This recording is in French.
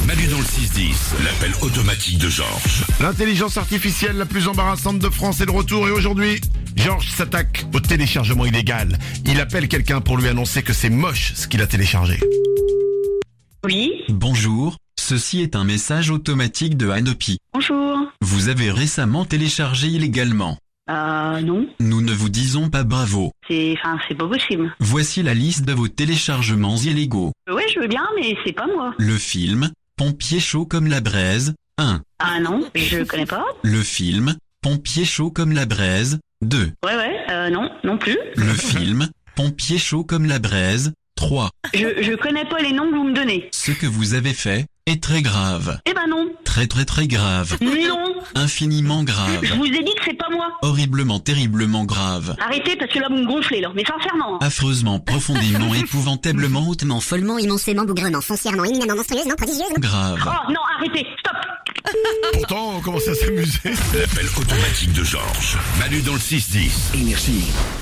Manu dans le 6-10, l'appel automatique de Georges. L'intelligence artificielle la plus embarrassante de France est de retour et aujourd'hui, Georges s'attaque au téléchargement illégal. Il appelle quelqu'un pour lui annoncer que c'est moche ce qu'il a téléchargé. Oui, Bonjour, ceci est un message automatique de Anopi. bonjour. Vous avez récemment téléchargé illégalement. Non, Nous ne vous disons pas bravo. c'est pas possible. Voici la liste de vos téléchargements illégaux. Ouais, je veux bien, mais c'est pas moi. Le film Pompier chaud comme la braise 1. Ah non, je connais pas. Le film Pompier chaud comme la braise 2. Ouais, non plus. Le film Pompier chaud comme la braise 3. Je connais pas les noms que vous me donnez. Ce que vous avez fait est très grave. Eh ben non, Très très très grave. non, Infiniment je grave. vous ai dit que c'est pas moi. Horriblement terriblement grave. Arrêtez parce que là vous me gonflez là, mais sincèrement. Affreusement, profondément, épouvantablement, hautement Follement, immensément, bougrement, foncièrement, éminemment, monstrueusement, prodigieusement. grave. Oh non, arrêtez, stop. Pourtant, on commence à s'amuser. L'appel automatique de Georges. Manu dans le 6-10. Énergie.